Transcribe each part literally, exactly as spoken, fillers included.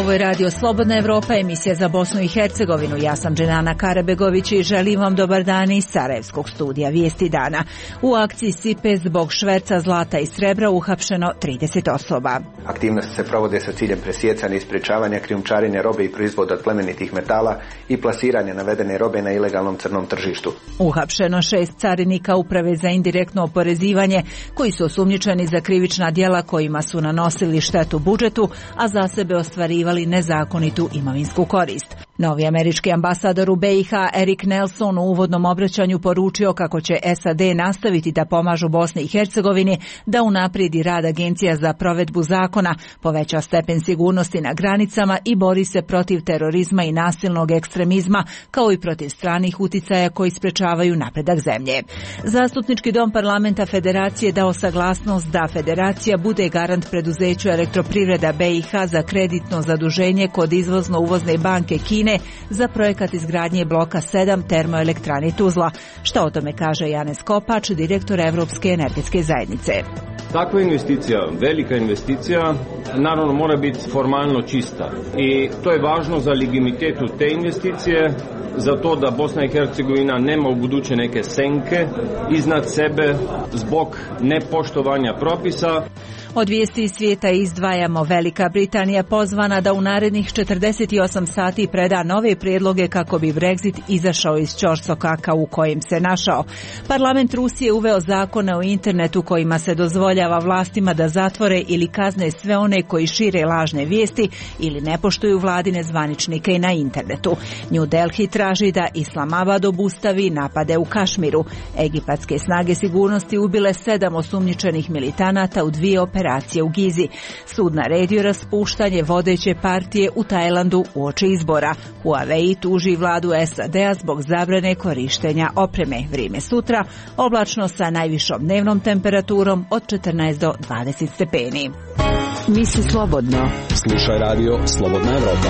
Ovo je Radio Slobodna Evropa, emisija za Bosnu i Hercegovinu. Ja sam Dženana Karabegović i želim vam dobar dan iz Sarajevskog studija Vijesti dana. U akciji Sipe zbog šverca zlata i srebra uhapšeno trideset osoba. Aktivnosti se provode sa ciljem presijecanja i sprječavanja krijumčarenja robe i proizvoda od plemenitih metala i plasiranja navedene robe na ilegalnom crnom tržištu. Uhapšeno šest carinika Uprave za indirektno oporezivanje koji su osumnjičeni za krivična djela kojima su nanosili štetu budžetu, a za sebe ostvarivali nezakonitu imovinsku korist. Novi američki ambasador u B i H Erik Nelson u uvodnom obraćanju poručio kako će S A D nastaviti da pomažu Bosni i Hercegovini da unaprijedi rad agencija za provedbu zakona, poveća stepen sigurnosti na granicama i bori se protiv terorizma i nasilnog ekstremizma, kao i protiv stranih uticaja koji sprečavaju napredak zemlje. Zastupnički dom parlamenta Federacije dao saglasnost da Federacija bude garant preduzeću Elektroprivreda B i H za kreditno zaduženje kod izvozno-uvozne banke Kine za projekat izgradnje bloka sedam termoelektrane Tuzla. Šta o tome kaže Janez Kopač, direktor Evropske energetske zajednice? Takva investicija, velika investicija, naravno mora biti formalno čista i to je važno za legitimitetu te investicije, za to da Bosna i Hercegovina nema u buduće neke senke iznad sebe zbog nepoštovanja propisa. Od vijesti iz svijeta izdvajamo: Velika Britanija pozvana da u narednih četrdeset osam sati preda nove prijedloge kako bi Brexit izašao iz ćorsokaka u kojem se našao. Parlament Rusije uveo zakone o internetu kojima se dozvoljava vlastima da zatvore ili kazne sve one koji šire lažne vijesti ili ne poštuju vladine zvaničnike na internetu. New Delhi traži da Islamabad obustavi napade u Kašmiru. Egipatske snage sigurnosti ubile sedam osumnjičenih militanata u dvije operacije u Gizi. Sud naredio raspuštanje vodeće partije u Tajlandu uoči izbora. Huawei tuži vladu S A D-a zbog zabrane korištenja opreme. Vrijeme sutra oblačno sa najvišom dnevnom temperaturom od četrnaest do dvadeset stepeni. Misli slobodno. Slušaj radio Slobodna Evropa.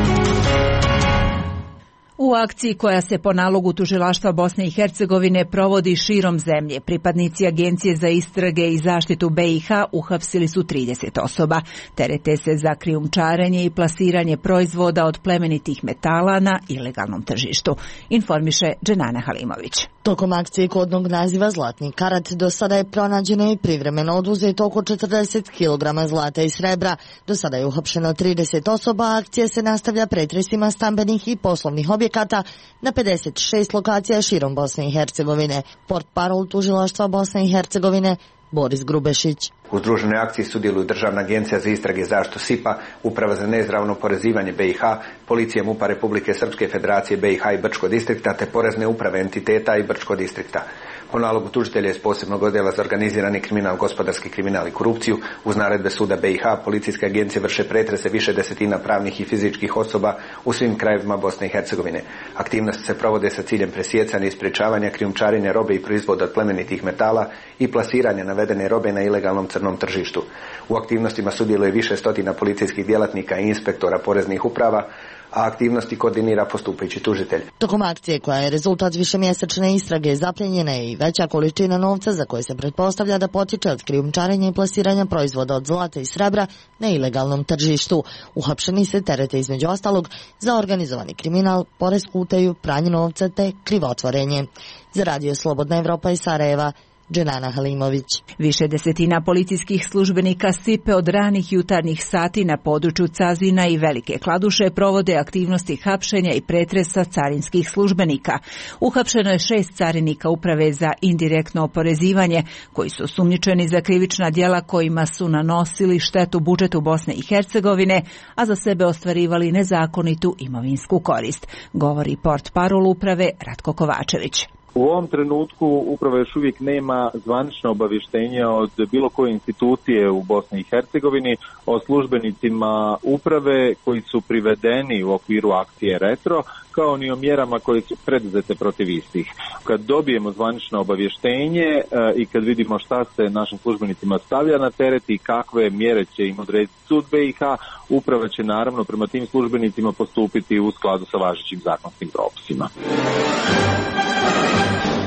U akciji koja se po nalogu Tužilaštva Bosne i Hercegovine provodi širom zemlje, pripadnici Agencije za istrage i zaštitu B i H uhapsili su trideset osoba. Terete se za krijumčarenje i plasiranje proizvoda od plemenitih metala na ilegalnom tržištu, informiše Dženana Halimović. Tokom akcije kodnog naziva Zlatni karat do sada je pronađeno i privremeno oduzeto oko četrdeset kilograma zlata i srebra. Do sada je uhapšeno trideset osoba, a akcija se nastavlja pretresima stambenih i poslovnih objekata na pedeset šest lokacija širom Bosne i Hercegovine. Portparol Tužilaštva Bosne i Hercegovine Boris Grubešić. U združenoj akciji sudjeluju Državna agencija za istrage i zaštitu S I P-a, Uprava za neizravno oporezivanje B i H, Policija MUP-a Republike Srpske, Federacije B i H i Brčko distrikta, te porezne uprave entiteta i Brčko distrikta. Po nalogu tužitelja iz posebnog odjela za organizirani kriminal, gospodarski kriminal i korupciju, uz naredbe suda B i H, policijske agencije vrše pretrese više desetina pravnih i fizičkih osoba u svim krajevima Bosne i Hercegovine. Aktivnosti se provode sa ciljem presijecanja i sprječavanja krijumčarenja robe i proizvoda od plemenitih metala i plasiranja navedene robe na ilegalnom crnom tržištu. U aktivnostima sudjeluje više stotina policijskih djelatnika i inspektora poreznih uprava, a aktivnosti koordinira postupajući tužitelj. Tokom akcije, koja je rezultat višemjesečne istrage, zapljenjena je i veća količina novca za koje se pretpostavlja da potiče od krijumčarenja i plasiranja proizvoda od zlata i srebra na ilegalnom tržištu. Uhapšeni se terete između ostalog za organizovani kriminal, poresku utaju, pranje novca te krivotvorenje. Za Radio Slobodna Evropa iz Sarajeva, Dženana Halimović. Više desetina policijskih službenika S I P-e od ranih jutarnjih sati na području Cazina i Velike Kladuše provode aktivnosti hapšenja i pretresa carinskih službenika. Uhapšeno je šest carinika Uprave za indirektno oporezivanje koji su osumnjičeni za krivična djela kojima su nanosili štetu budžetu Bosne i Hercegovine, a za sebe ostvarivali nezakonitu imovinsku korist, govori portparol Uprave Ratko Kovačević. U ovom trenutku upravo još uvijek nema zvanično obavještenja od bilo koje institucije u Bosni i Hercegovini o službenicima uprave koji su privedeni u okviru akcije Retro, kao ni o mjerama koje su preduzete protiv istih. Kad dobijemo zvanično obavještenje e, i kad vidimo šta se našim službenicima stavlja na teret i kakve mjere će im odrediti sud B i H, uprava će naravno prema tim službenicima postupiti u skladu sa važećim zakonskim propisima.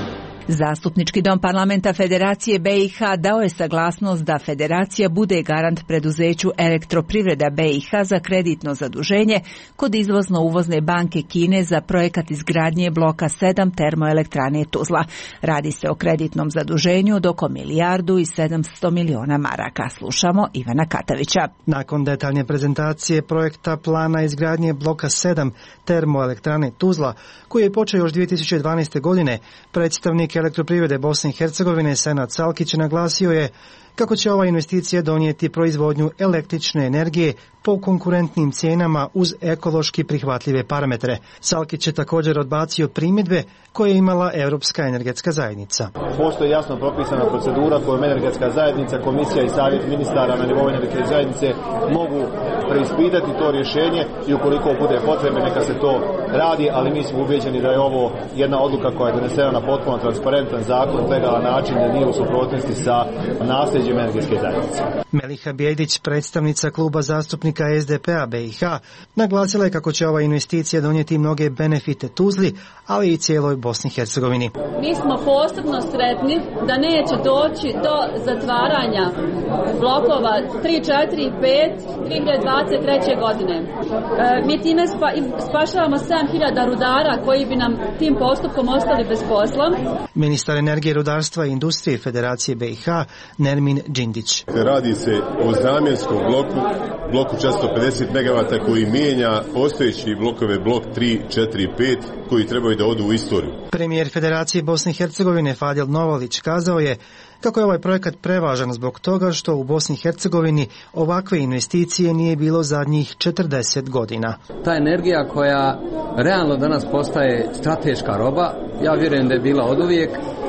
Zastupnički dom parlamenta Federacije B i H dao je saglasnost da Federacija bude garant preduzeću Elektroprivreda B i H za kreditno zaduženje kod izvozno-uvozne banke Kine za projekat izgradnje bloka sedam termoelektrane Tuzla. Radi se o kreditnom zaduženju od oko milijardu i sedamsto miliona maraka. Slušamo Ivana Katavića. Nakon detaljne prezentacije projekta plana izgradnje bloka sedam termoelektrane Tuzla, koji je počeo još dvije tisuće dvanaeste. godine, predstavnik Elektroprivrede Bosne i Hercegovine Senad Salkić naglasio je kako će ova investicija donijeti proizvodnju električne energije po konkurentnim cijenama uz ekološki prihvatljive parametre. Salkić je također odbacio primjedbe koje je imala Europska energetska zajednica. Postoji jasno propisana procedura kojom energetska zajednica, komisija i savjet ministara na nivou energetske zajednice mogu preispitati to rješenje i ukoliko bude potrebe neka se to radi, ali mi smo ubeđeni da je ovo jedna odluka koja je donesena na potpuno transparentan zakon, legalan način, da nije u suprotnosti sa nasljeđem energetske zajednice. Meliha Bijedić, predstavnica kluba zastupnika S D P-a B i H, naglasila je kako će ova investicija donijeti mnoge benefite Tuzli, ali i cijeloj Bosni i Hercegovini. Mi smo posebno sretni da neće doći do zatvaranja blokova tri, četiri i pet dvije hiljade dvadeset treće. godine. E, mi time spa, spašavamo sedam hiljada rudara koji bi nam tim postupkom ostali bez posla. Ministar energije, rudarstva i industrije Federacije B i H Nermin Džindić. Radi se o zamjenskom bloku, bloku četiristo pedeset megavata koji mijenja postojeći blokove blok tri, četiri i pet koji trebaju da odu u istoriju. Premijer Federacije Bosne i Hercegovine Fadil Novalić kazao je kako je ovaj projekat prevažan zbog toga što u Bosni i Hercegovini ovakve investicije nije bilo zadnjih četrdeset godina. Ta energija koja realno danas postaje strateška roba, ja vjerujem da je bila oduvijek,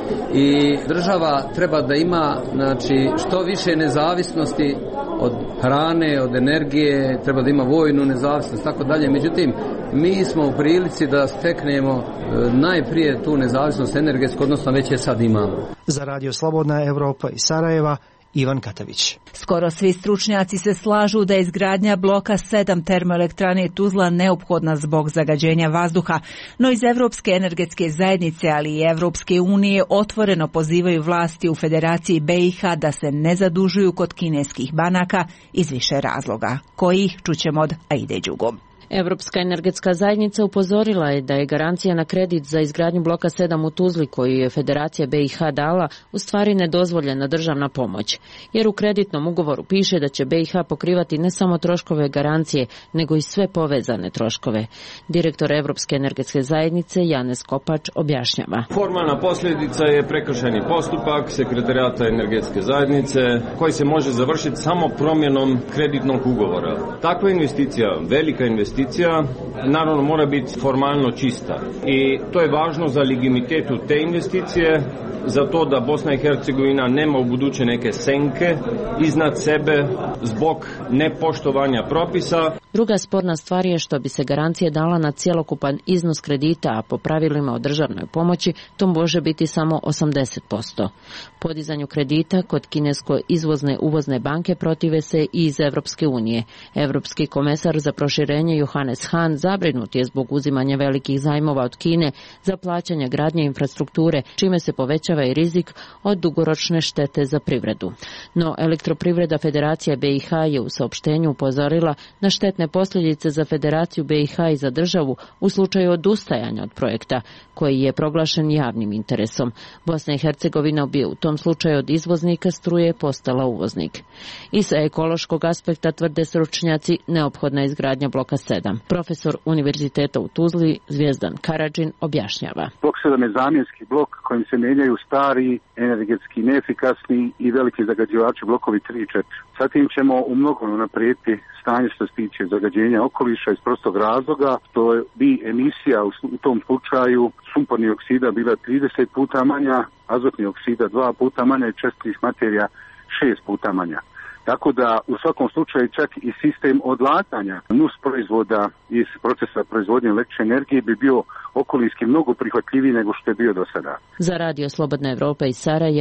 i država treba da ima, znači, što više nezavisnosti od hrane, od energije, treba da ima vojnu nezavisnost, tako dalje. Međutim, mi smo u prilici da steknemo e, najprije tu nezavisnost energetsku, odnosno već je sad imamo. Za Radio Slobodna Evropa iz Sarajeva, Ivan Katavić. Skoro svi stručnjaci se slažu da je izgradnja bloka sedam termoelektrane Tuzla neophodna zbog zagađenja vazduha, no iz Europske energetske zajednice, ali i Evropske unije otvoreno pozivaju vlasti u Federaciji B i H da se ne zadužuju kod kineskih banaka iz više razloga, kojih čućemo od Aide Đugo. Europska energetska zajednica upozorila je da je garancija na kredit za izgradnju bloka sedam u Tuzli koju je Federacija B i H dala u stvari nedozvoljena državna pomoć, jer u kreditnom ugovoru piše da će B i H pokrivati ne samo troškove garancije, nego i sve povezane troškove. Direktor Europske energetske zajednice Janez Kopač objašnjava. Formalna posljedica je prekršajni postupak Sekretarijata energetske zajednice koji se može završiti samo promjenom kreditnog ugovora. Takva investicija, velika investicija, investicija naravno mora biti formalno čista i to je važno za legitimitetu te investicije, za to da Bosna i Hercegovina nema u buduće neke senke iznad sebe zbog nepoštovanja propisa. Druga sporna stvar je što bi se garancija dala na cjelokupan iznos kredita, a po pravilima o državnoj pomoći to može biti samo osamdeset posto. Podizanju kredita kod kinesko izvozne uvozne banke protive se i iz Evropske unije. Evropski komesar za proširenje Johannes Hahn zabrinut je zbog uzimanja velikih zajmova od Kine za plaćanje gradnje infrastrukture, čime se povećava i rizik od dugoročne štete za privredu. No, Elektroprivreda Federacije B i H je u saopštenju upozorila na štetne posljedice za Federaciju B i H i za državu u slučaju odustajanja od projekta, koji je proglašen javnim interesom. Bosna i Hercegovina bi u tom slučaju od izvoznika struje postala uvoznik. I sa ekološkog aspekta, tvrde stručnjaci, neophodna je izgradnja bloka sedam. Profesor Univerziteta u Tuzli Zvijezdan Karadžin objašnjava. Blok sedam je zamjenski blok kojim se mijenjaju stari, energetski neefikasni i veliki zagađivači blokovi tri i četiri. Sa tim ćemo u mnogo unaprijediti stanje što se tiče zagađenja okoliša iz prostog razloga, što bi emisija u tom slučaju sumpornih oksida bila trideset puta manja, azotnih oksida dva puta manja i čestitih materija šest puta manja. Tako da u svakom slučaju čak i sistem odlaganja nus proizvoda iz procesa proizvodnje električne energije bi bio okoliški mnogo prihvatljiviji nego što je bio do sada. Za Radio Slobodna Evropa iz Sarajeva,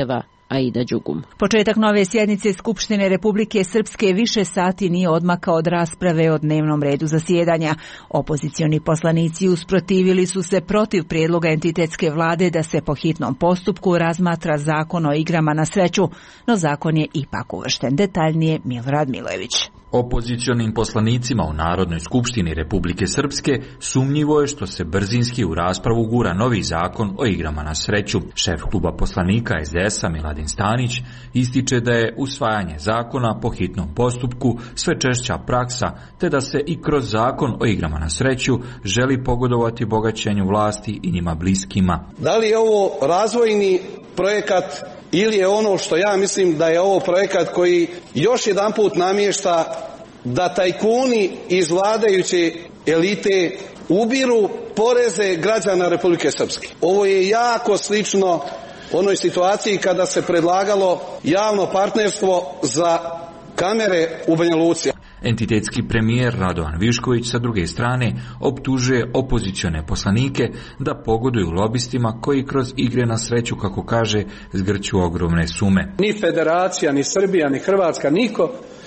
Aida Đugum. Početak nove sjednice Skupštine Republike Srpske više sati nije odmakao od rasprave o dnevnom redu zasjedanja. Opozicioni poslanici usprotivili su se protiv prijedloga entitetske vlade da se po hitnom postupku razmatra zakon o igrama na sreću, no zakon je ipak uvršten. Detaljnije Milorad Milojević. Opozicionim poslanicima u Narodnoj skupštini Republike Srpske sumnjivo je što se brzinski u raspravu gura novi zakon o igrama na sreću. Šef kluba poslanika es de es a Miladin Stanić ističe da je usvajanje zakona po hitnom postupku sve češća praksa, te da se i kroz zakon o igrama na sreću želi pogodovati bogaćenju vlasti i njima bliskima. Da li je ovo razvojni projekat ili je ono što ja mislim da je ovo projekat koji još jedanput namješta da tajkuni iz vladajuće elite ubiru poreze građana Republike Srpske. Ovo je jako slično onoj situaciji kada se predlagalo javno partnerstvo za kamere u Banja Luci. Entitetski premijer Radovan Višković sa druge strane optužuje opozicione poslanike da pogoduju lobistima koji kroz igre na sreću, kako kaže, zgrću ogromne sume. Ni Federacija, ni Srbija, ni Hrvatska, niko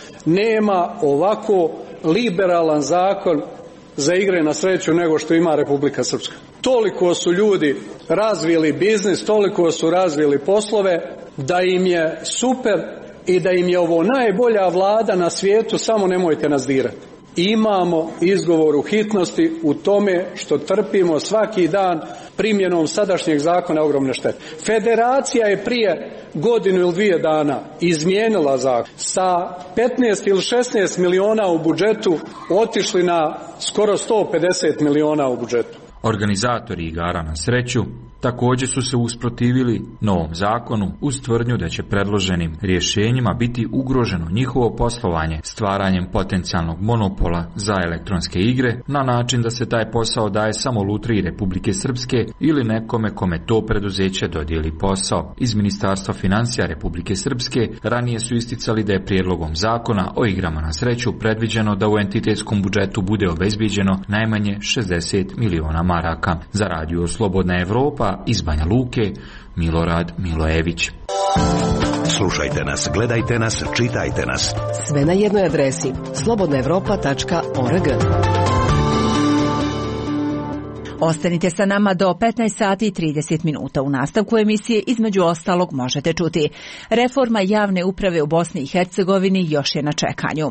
nema ovako liberalan zakon za igre na sreću nego što ima Republika Srpska. Toliko su ljudi razvili biznis, toliko su razvili poslove da im je super i da im je ovo najbolja vlada na svijetu, samo nemojte nas dirati. Imamo izgovor u hitnosti u tome što trpimo svaki dan primjenom sadašnjeg zakona ogromne štete. Federacija je prije godinu ili dvije dana izmijenila zakon. Sa petnaest ili šesnaest miliona u budžetu otišli na skoro sto pedeset miliona u budžetu. Organizatori igara na sreću također su se usprotivili novom zakonu uz tvrdnju da će predloženim rješenjima biti ugroženo njihovo poslovanje stvaranjem potencijalnog monopola za elektronske igre na način da se taj posao daje samo Lutriji Republike Srpske ili nekome kome to preduzeće dodijeli posao. Iz Ministarstva financija Republike Srpske ranije su isticali da je prijedlogom zakona o igrama na sreću predviđeno da u entitetskom budžetu bude obezbijeđeno najmanje šezdeset miliona maraka. Za radio Slobodna Evropa iz Banja Luke, Milorad Milojević. Slušajte nas, gledajte nas, čitajte nas. Sve na jednoj adresi slobodna evropa tačka org. Ostanite sa nama do petnaest sati i trideset minuta. U nastavku emisije između ostalog možete čuti: reforma javne uprave u Bosni i Hercegovini još je na čekanju.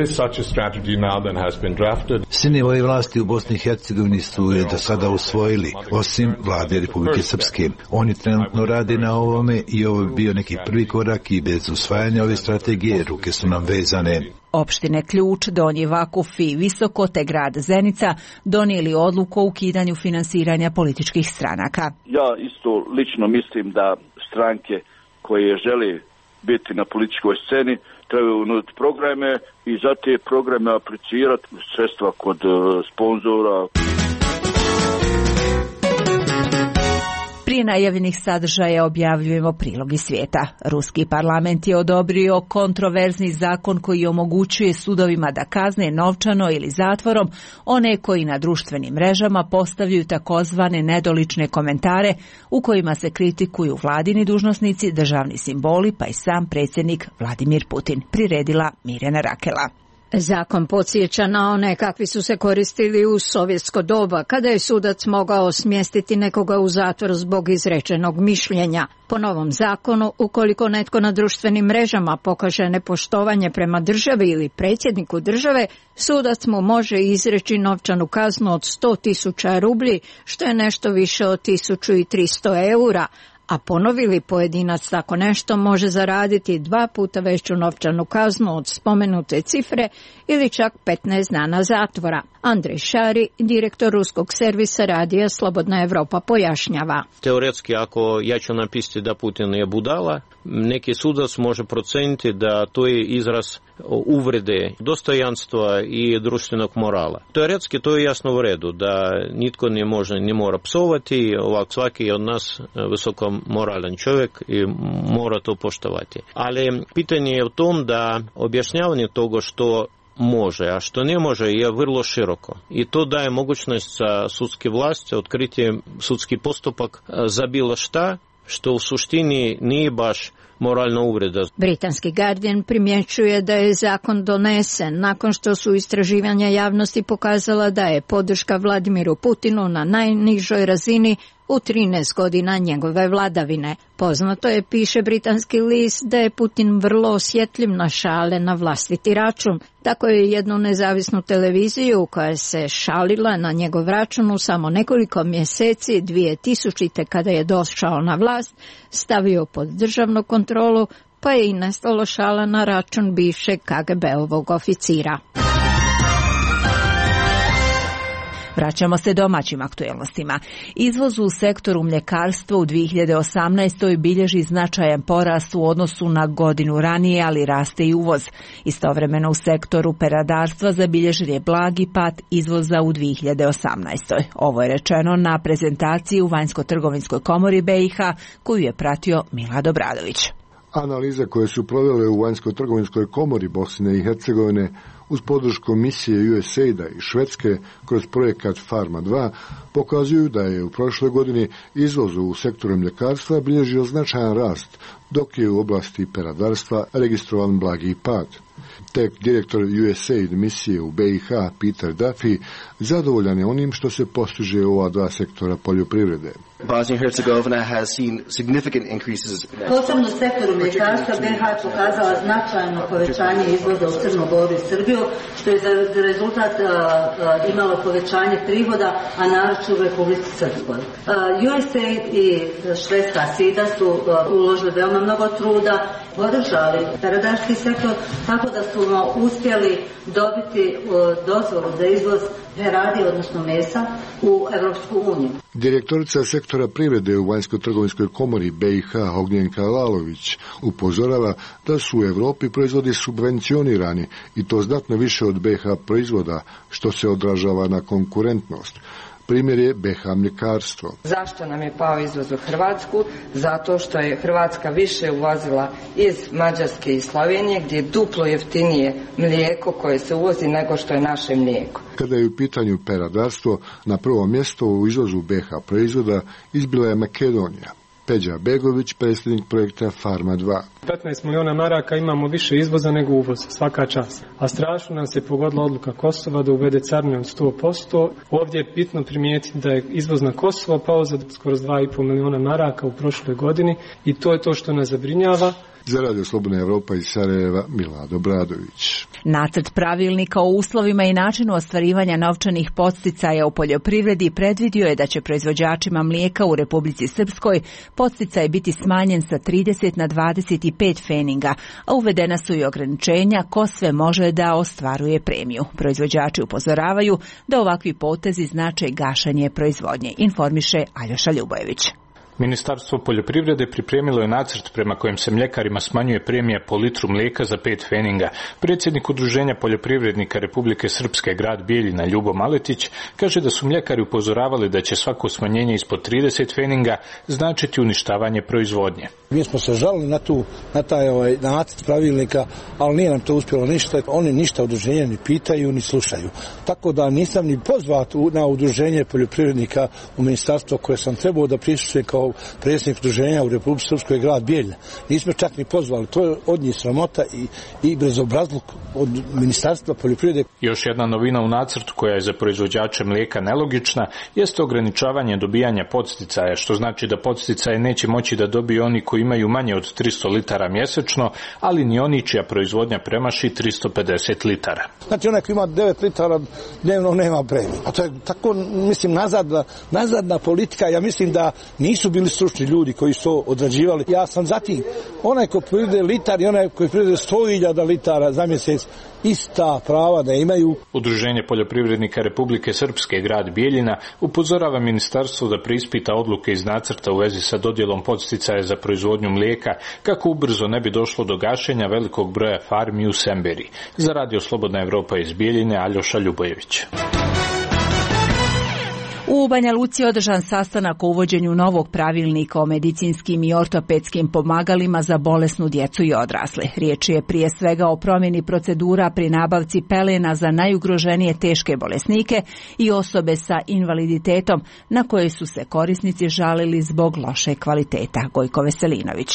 Svi nivoi vlasti u Bosni i Hercegovini su je do sada usvojili, osim vlade Republike Srpske. Oni trenutno rade na ovome i ovo je bio neki prvi korak i bez usvajanja ove strategije ruke su nam vezane. Opštine Ključ, Donji Vakuf i Visoko te grad Zenica donijeli odluku o ukidanju finansiranja političkih stranaka. Ja isto lično mislim da stranke koje žele biti na političkoj sceni trebaju nuditi programe i za te programe aplicirati sredstva kod sponzora. Prije najavljenih sadržaja objavljujemo prilog iz svijeta. Ruski parlament je odobrio kontroverzni zakon koji omogućuje sudovima da kazne novčano ili zatvorom one koji na društvenim mrežama postavljaju takozvane nedolične komentare u kojima se kritikuju vladini dužnosnici, državni simboli pa i sam predsjednik Vladimir Putin. Priredila Mirjana Rakela. Zakon podsjeća na one kakvi su se koristili u sovjetsko doba, kada je sudac mogao smjestiti nekoga u zatvor zbog izrečenog mišljenja. Po novom zakonu, ukoliko netko na društvenim mrežama pokaže nepoštovanje prema državi ili predsjedniku države, sudac mu može izreći novčanu kaznu od sto tisuća rublji, što je nešto više od tisuću tristo eura. A ponovi li pojedinac tako nešto, može zaraditi dva puta veću novčanu kaznu od spomenute cifre ili čak petnaest dana zatvora. Andrej Šari, direktor ruskog servisa radija Slobodna Evropa, pojašnjava. Teoretski, ako ja ću napisati da Putin je budala, neki sudac može proceniti da to je izraz uvrede dostojanstva i društvenog morala. Teoretski to je jasno u redu, da nitko ne može, ne mora psovati, ovak svaki od nas visoko moralan čovjek i mora to poštovati. Ali pitanje je u tom da objašnjavanje toga što može, a što ne može je vrlo široko. I to daje mogućnost za sudske vlasti otkriti sudski postupak za bilo šta, što u suštini nije baš moralna uvreda. Britanski Guardian primjećuje da je zakon donesen nakon što su istraživanja javnosti pokazala da je podrška Vladimiru Putinu na najnižoj razini u trinaest godina njegove vladavine. Poznato je, piše britanski list, da je Putin vrlo osjetljiv na šale na vlastiti račun. Tako je jednu nezavisnu televiziju koja se šalila na njegov račun u samo nekoliko mjeseci dvije tisućite kada je došao na vlast stavio pod državnu kontrolu, pa je i nestalo šala na račun bivšeg K G B-ovog oficira. Vraćamo se domaćim aktuelnostima. Izvoz u sektoru mljekarstva u dvije hiljade osamnaestoj bilježi značajan porast u odnosu na godinu ranije, ali raste i uvoz. Istovremeno u sektoru peradarstva zabilježen je blagi pad izvoza u dvije hiljade osamnaestoj. Ovo je rečeno na prezentaciji u Vanjsko-trgovinskoj komori B i H koju je pratio Milad Obradović. Analize koje su provele u Vanjsko-trgovinskoj komori Bosne i Hercegovine uz podršku misije U S A I D-a i Švedske kroz projekat Farma dva pokazuju da je u prošloj godini izvoz u sektoru mljekarstva bilježio značajan rast, dok je u oblasti peradarstva registrovan blagi pad. Tek direktor U S A I D misije u B i H Peter Duffy zadovoljan je onim što se postiže u ova dva sektora poljoprivrede. Bosnia and Herzegovina has seen significant increases. Posebno u sektoru mljekarstva B i H je pokazala značajno povećanje izvoza u Crnu Goru i Srbiju, što je za rezultat uh, uh, imalo povećanje prihoda, a naročito u Republici Srpskoj. Uh, U S A I D i švedska S I D A su uh, uložili veoma mnogo truda, podržali peradarski sektor, tako da su uspjeli dobiti uh, dozvolu za izvoz peradi, odnosno mesa, u Evropsku uniju. Direktorica sektora privrede u Vanjsko-trgovinskoj komori B i H Ognjenka Lalović upozorava da su u Europi proizvodi subvencionirani i to znatno više od B i H proizvoda, što se odražava na konkurentnost. Primjer je B i H mljekarstvo. Zašto nam je pao izvoz u Hrvatsku? Zato što je Hrvatska više uvozila iz Mađarske i Slovenije, gdje je duplo jeftinije mlijeko koje se uvozi nego što je naše mlijeko. Kada je u pitanju peradarstvo, na prvo mjesto u izvozu B i H proizvoda izbila je Makedonija. Peđa Begović, predsjednik projekta Farma dva. petnaest milijuna maraka imamo više izvoza nego uvoza, svaka čast. A strašno nam se pogodila odluka Kosova da uvede carine od sto posto. Ovdje je bitno primijetiti da je izvoz na Kosovo pao za skoro dva i pol milijuna maraka u prošloj godini i to je to što nas zabrinjava. Za Radio Slobodna Evropa iz Sarajeva, Milad Obradović. Nacrt pravilnika o uslovima i načinu ostvarivanja novčanih podsticaja u poljoprivredi predvidio je da će proizvođačima mlijeka u Republici Srpskoj podsticaj biti smanjen sa trideset na dvadeset pet feninga, a uvedena su i ograničenja ko sve može da ostvaruje premiju. Proizvođači upozoravaju da ovakvi potezi znače gašenje proizvodnje, informiše Aljoša Ljubojević. Ministarstvo poljoprivrede pripremilo je nacrt prema kojem se mljekarima smanjuje premija po litru mlijeka za pet feninga. Predsjednik Udruženja poljoprivrednika Republike Srpske grad Bijeljina Ljubo Maletić kaže da su mljekari upozoravali da će svako smanjenje ispod trideset feninga značiti uništavanje proizvodnje. Mi smo se žalili na, tu, na taj ovaj, nacrt pravilnika, ali nije nam to uspjelo ništa. Oni ništa udruženja ni pitaju ni slušaju. Tako da nisam ni pozvat na Udruženje poljoprivrednika u ministarstvo koje sam trebao da prisustvujem kao predsjednik udruženja u Republici Srpskoj grad Bijeljina. Nismo čak ni pozvali. To je od njih sramota i, i bezobrazluk od ministarstva poljoprivrede. Još jedna novina u nacrtu koja je za proizvođače mlijeka nelogična jeste ograničavanje dobijanja podsticaja, što znači da podsticaje neće moći da dobiju oni koji imaju manje od tristo litara mjesečno, ali ni oni čija proizvodnja premaši tristo pedeset litara. Znači onaj koji ima devet litara dnevno nema premiju. A to je tako, mislim, nazadna, nazadna politika. Ja mislim da nisu bili stručni ljudi koji su to odrađivali. Ja sam zatim, onaj ko proizvede litar i onaj koji proizvede sto hiljada litara za mjesec, ista prava da imaju. Udruženje poljoprivrednika Republike Srpske grad Bijeljina upozorava ministarstvo da preispita odluke iz nacrta u vezi sa dodjelom podsticaja za proizvodnju mlijeka kako ubrzo ne bi došlo do gašenja velikog broja farmi u Semberi. Za Radio Slobodna Evropa iz Bijeljine, Aljoša Ljubojević. U Banja Luci je održan sastanak o uvođenju novog pravilnika o medicinskim i ortopedskim pomagalima za bolesnu djecu i odrasle. Riječ je prije svega o promjeni procedura pri nabavci pelena za najugroženije teške bolesnike i osobe sa invaliditetom, na koje su se korisnici žalili zbog loše kvaliteta. Gojko Veselinović.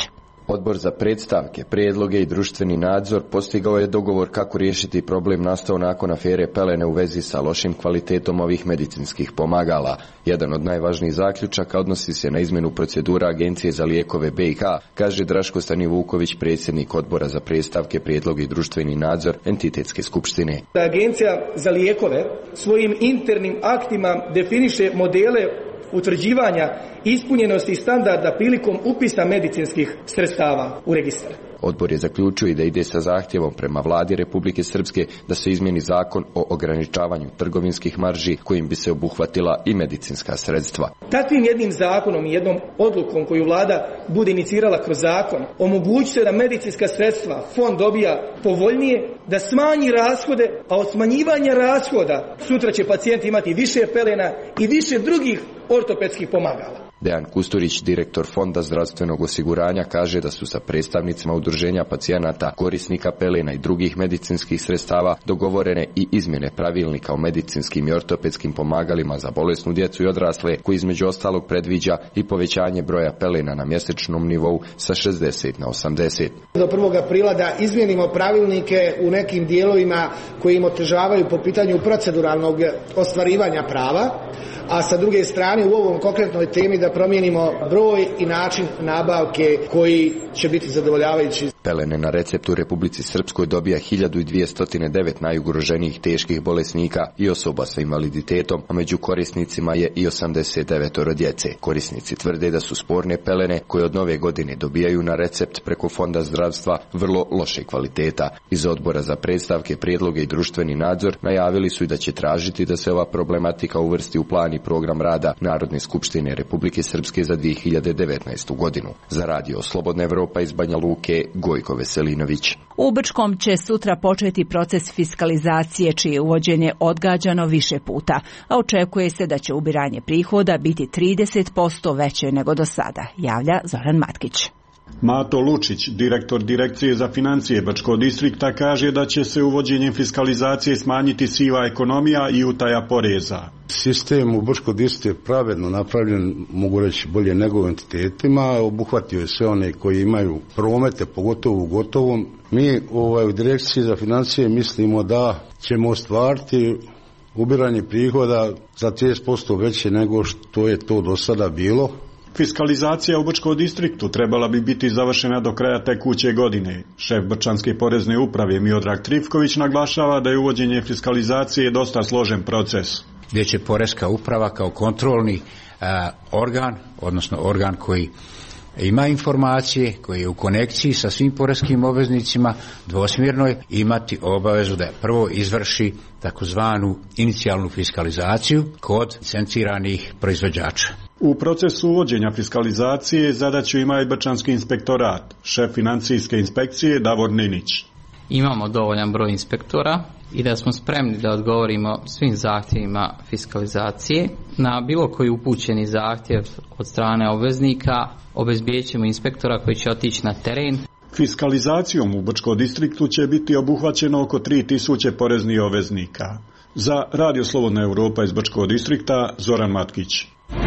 Odbor za predstavke, prijedloge i društveni nadzor postigao je dogovor kako riješiti problem nastao nakon afere Pelene u vezi sa lošim kvalitetom ovih medicinskih pomagala. Jedan od najvažnijih zaključaka odnosi se na izmjenu procedura Agencije za lijekove B i H, kaže Draško Stanivuković, predsjednik Odbora za predstavke, prijedloge i društveni nadzor Entitetske skupštine. Agencija za lijekove svojim internim aktima definiše modele utvrđivanja ispunjenosti standarda prilikom upisa medicinskih sredstava u registar. Odbor je zaključio i da ide sa zahtjevom prema vladi Republike Srpske da se izmijeni zakon o ograničavanju trgovinskih marži kojim bi se obuhvatila i medicinska sredstva. Takvim jednim zakonom i jednom odlukom koju vlada bude inicirala kroz zakon omogućuje se da medicinska sredstva fond dobija povoljnije, da smanji rashode, a od smanjivanja rashoda sutra će pacijenti imati više pelena i više drugih ortopedskih pomagala. Dejan Kusturić, direktor Fonda zdravstvenog osiguranja, kaže da su sa predstavnicima udruženja pacijenata, korisnika pelena i drugih medicinskih sredstava dogovorene i izmjene pravilnika o medicinskim i ortopedskim pomagalima za bolesnu djecu i odrasle, koji između ostalog predviđa i povećanje broja pelena na mjesečnom nivou sa šezdeset na osamdeset. Do prvog aprila da izmijenimo pravilnike u nekim dijelovima koji im otežavaju po pitanju proceduralnog ostvarivanja prava, a sa druge strane u ovom konkretnoj temi da promijenimo broj i način nabavke koji će biti zadovoljavajući. Pelene na recept u Republici Srpskoj dobija hiljadu dvjesto devet najugroženijih teških bolesnika i osoba sa invaliditetom, a među korisnicima je i osamdeset devet djece. Korisnici tvrde da su sporne pelene koje od nove godine dobijaju na recept preko Fonda zdravstva vrlo loše kvaliteta. Iz Odbora za predstavke, prijedloge i društveni nadzor najavili su i da će tražiti da se ova problematika uvrsti u plan i program rada Narodne skupštine Republike Srpske za dvije hiljade devetnaestu. godinu. Za radio Slobodna Evropa iz Banja Luke, Gojko Veselinović. U Brčkom će sutra početi proces fiskalizacije, čije uvođenje odgađano više puta, a očekuje se da će ubiranje prihoda biti trideset posto veće nego do sada, javlja Zoran Matkić. Mato Lučić, direktor Direkcije za financije Brčkog distrikta, kaže da će se uvođenjem fiskalizacije smanjiti siva ekonomija i utaja poreza. Sistem u Brčkog distriktu je pravedno napravljen, mogu reći bolje nego u entitetima, obuhvatio je sve one koji imaju promete, pogotovo u gotovom. Mi ovaj, u Direkciji za financije mislimo da ćemo ostvariti ubiranje prihoda za trideset posto veće nego što je to do sada bilo. Fiskalizacija u Brčkom distriktu trebala bi biti završena do kraja tekuće godine. Šef Brčanske porezne uprave Miodrag Trifković naglašava da je uvođenje fiskalizacije dosta složen proces. Gdje će Poreska uprava kao kontrolni a, organ, odnosno organ koji ima informacije, koji je u konekciji sa svim poreskim obveznicima dvosmjernoj, imati obavezu da prvo izvrši takozvanu inicijalnu fiskalizaciju kod licenciranih proizvođača. U procesu uvođenja fiskalizacije zadaću ima i Brčanski inspektorat, šef financijske inspekcije Davor Ninić. Imamo dovoljan broj inspektora i da smo spremni da odgovorimo svim zahtjevima fiskalizacije. Na bilo koji upućeni zahtjev od strane obveznika obezbijećemo inspektora koji će otići na teren. Fiskalizacijom u Brčkom distriktu će biti obuhvaćeno oko tri tisuće poreznih obveznika. Za Radio Slobodna Evropa iz Brčkog distrikta, Zoran Matkić.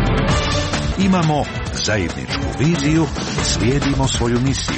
Imamo zajedničku viziju, slijedimo svoju misiju.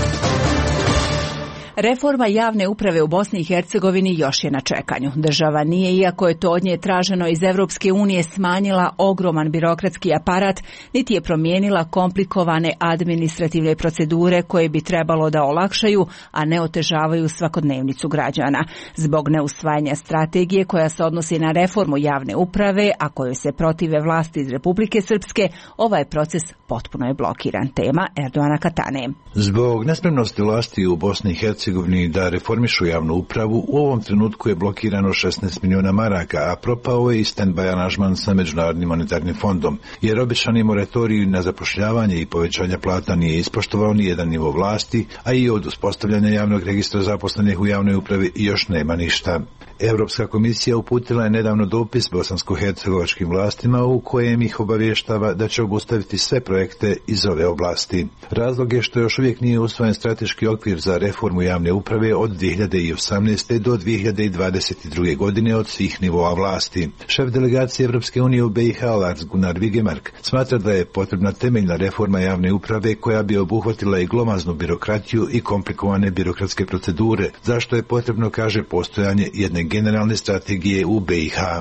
Reforma javne uprave u Bosni i Hercegovini još je na čekanju. Država nije, iako je to od nje traženo iz Evropske unije, smanjila ogroman birokratski aparat, niti je promijenila komplikovane administrativne procedure koje bi trebalo da olakšaju, a ne otežavaju svakodnevnicu građana. Zbog neusvajanja strategije koja se odnosi na reformu javne uprave, a kojoj se protive vlasti iz Republike Srpske, ovaj proces potpuno je blokiran. Tema Erdoana Katane. Zbog nespremnosti vlasti u Bosni i Hercegovini da reformišu javnu upravu, u ovom trenutku je blokirano šesnaest miliona maraka, a propao je i stand-by aranžman sa Međunarodnim monetarnim fondom, jer obećani moratorij na zapošljavanje i povećanje plata nije ispoštovao ni jedan nivo vlasti, a i od uspostavljanja javnog registra zaposlenih u javnoj upravi još nema ništa. Europska komisija uputila je nedavno dopis bosansko-hercegovačkim vlastima u kojem ih obavještava da će obustaviti sve projekte iz ove oblasti. Razlog je što još uvijek nije usvojen strateški okvir za reformu javne uprave od dvije hiljade osamnaeste. do dvije hiljade dvadeset druge. godine od svih nivoa vlasti. Šef delegacije Europske unije u B i H Lars Gunnar Vigemark smatra da je potrebna temeljna reforma javne uprave koja bi obuhvatila i glomaznu birokratiju i komplikovane birokratske procedure, zašto je potrebno, kaže, postojanje jedne generalne strategije u B i H.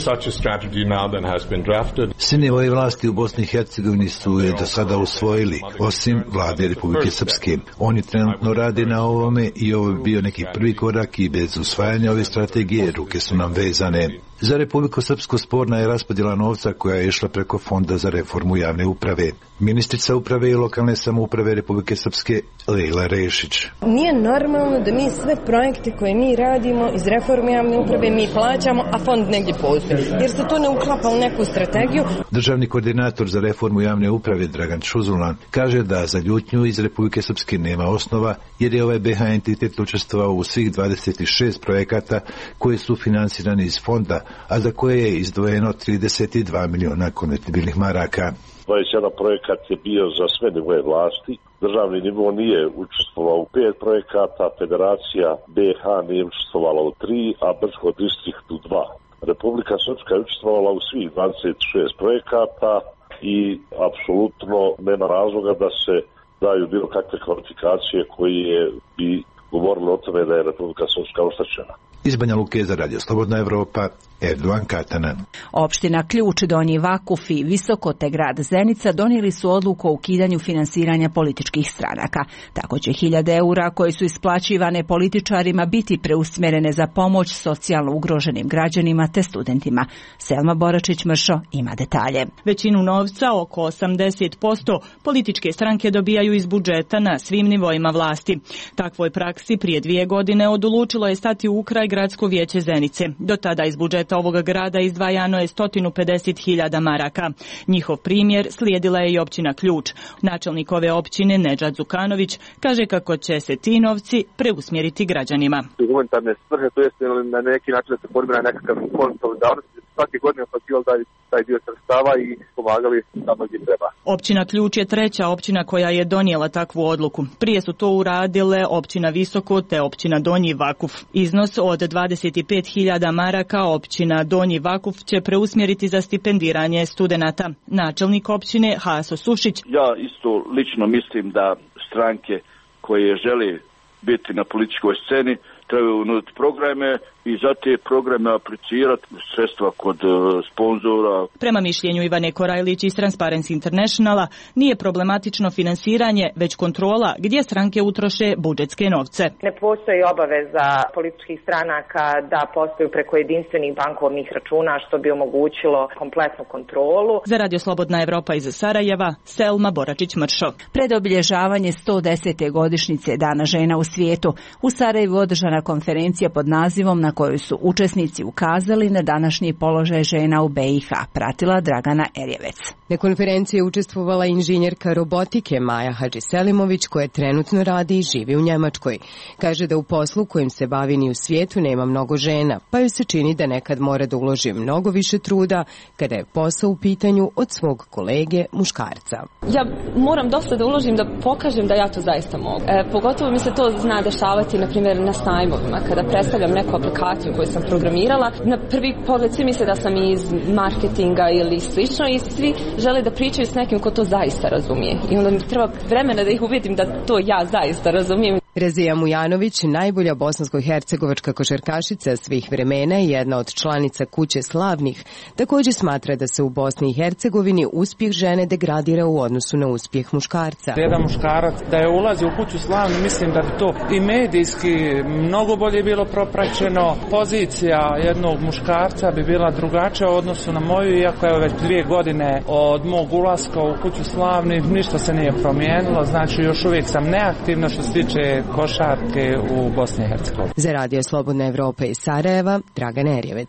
Svi nivoji vlasti u Bosni i Hercegovini su je do sada usvojili, osim vlade Republike Srpske. Oni trenutno rade na ovome i ovo bi bio neki prvi korak i bez usvajanja ove strategije ruke su nam vezane. Za Republiku Srpsku sporna je raspodjela novca koja je išla preko Fonda za reformu javne uprave. Ministrica uprave i lokalne samouprave Republike Srpske Lejla Rešić. Nije normalno da mi sve projekte koje mi radimo iz reforme javne uprave mi plaćamo, a fond negdje postoji, jer se to ne uklapa u neku strategiju. Državni koordinator za reformu javne uprave Dragan Čuzulan kaže da za ljutnju iz Republike Srpske nema osnova, jer je ovaj B H entitet učestvovao u svih dvadeset šest projekata koji su finansirani iz fonda, a za koje je izdvojeno trideset dva miliona konvertibilnih maraka. dvadeset jedan projekat je bio za sve nivoje vlasti. Državni nivo nije učestvovao u pet projekata, Federacija B H nije učestvovala u tri, a Brčko distrikt u dva. Republika Srpska je učestvovala u svih dvadeset šest projekata i apsolutno nema razloga da se daju bilo kakve kvalifikacije koje bi govorili o tome da je Republika Srpska oštećena. Iz Banja Luke za Radio Slobodna Evropa, Erdovan Katana. Opština Ključ, Donji Vakuf i Visoko te grad Zenica donijeli su odluku o ukidanju finansiranja političkih stranaka. Tako će hiljade eura koje su isplaćivane političarima biti preusmjerene za pomoć socijalno ugroženim građanima te studentima. Selma Boračić-Mršo ima detalje. Većinu novca, oko osamdeset posto, političke stranke dobijaju iz budžeta na svim nivoima vlasti. Takvoj praksi prije dvije godine odlučilo je stati u kraj Gradsko vijeće Zenice. Do tada iz budžeta ovoga grada izdvajano je sto pedeset hiljada maraka. Njihov primjer slijedila je i općina Ključ. Načelnik ove općine Nedžad Zukanović kaže kako će se ti novci preusmjeriti građanima. Humanitarne svrhe, to jest na neki način da se formira nekakav fond solidarnosti, svake godine plaćivali taj, taj dio sredstava i pomagali tamo gdje treba. Općina Ključ je treća općina koja je donijela takvu odluku. Prije su to uradile općina Visoko te općina Donji Vakuf. Iznos od dvadeset pet hiljada maraka općina Donji Vakuf će preusmjeriti za stipendiranje studenata. Načelnik općine Haso Sušić. Ja isto lično mislim da stranke koje žele biti na političkoj sceni trebaju nuditi programe i za te programe aplicirati sredstva kod sponzora. Prema mišljenju Ivane Korajlić iz Transparency Internationala nije problematično finansiranje, već kontrola gdje stranke utroše budžetske novce. Ne postoji obaveza političkih stranaka da posluju preko jedinstvenih bankovnih računa, što bi omogućilo kompletnu kontrolu. Za Radio Slobodna Evropa iz Sarajeva, Selma Boračić-Mršo. Pred obilježavanje sto desete godišnjice Dana žena u svijetu, u Sarajevu održana konferencija pod nazivom na kojoj su učesnici ukazali na današnji položaj žena u B i H, pratila Dragana Erjevec. Na konferenciji je učestvovala inženjerka robotike Maja Hadžiselimović, koja trenutno radi i živi u Njemačkoj. Kaže da u poslu kojim se bavi ni u svijetu nema mnogo žena, pa joj se čini da nekad mora da uloži mnogo više truda kada je posao u pitanju od svog kolege muškarca. Ja moram dosta da uložim da pokažem da ja to zaista mogu. E, pogotovo mi se to zna dešavati, na primjer, na sajmovima, kada predstavljam neku aplikaciju koju sam programirala. Na prvi pogled svi misle da sam iz marketinga ili slično i svi žele da pričaju s nekim ko to zaista razumije. I onda mi treba vremena da ih uvijedim da to ja zaista razumijem. Rezija Mujanović, najbolja bosansko-hercegovačka košarkašica svih vremena i jedna od članica Kuće slavnih, također smatra da se u Bosni i Hercegovini uspjeh žene degradira u odnosu na uspjeh muškarca. Jedan muškarac da je ulazi u Kuću slavnih, mislim da bi to i medijski mnogo bolje bilo propraćeno. Pozicija jednog muškarca bi bila drugačija u odnosu na moju, iako je već dvije godine od mog ulaska u Kuću slavnih, ništa se nije promijenilo, znači još uvijek sam neaktivna što se tiče košarke u Bosni i Hercegovini. Za Radio Slobodna Evropa iz Sarajeva, Dragan Erjevec.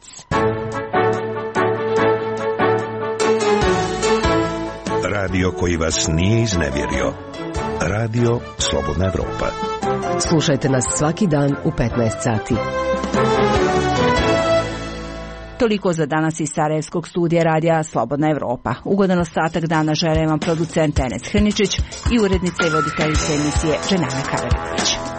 Radio koji vas nije iznevjerio. Radio Slobodna Evropa. Slušajte nas svaki dan u petnaest sati. Toliko za danas iz Sarajevskog studija radija Slobodna Evropa. Ugodan ostatak dana želim vam producent Enes Hrničić i urednica i voditeljica emisije Dženana Karavić.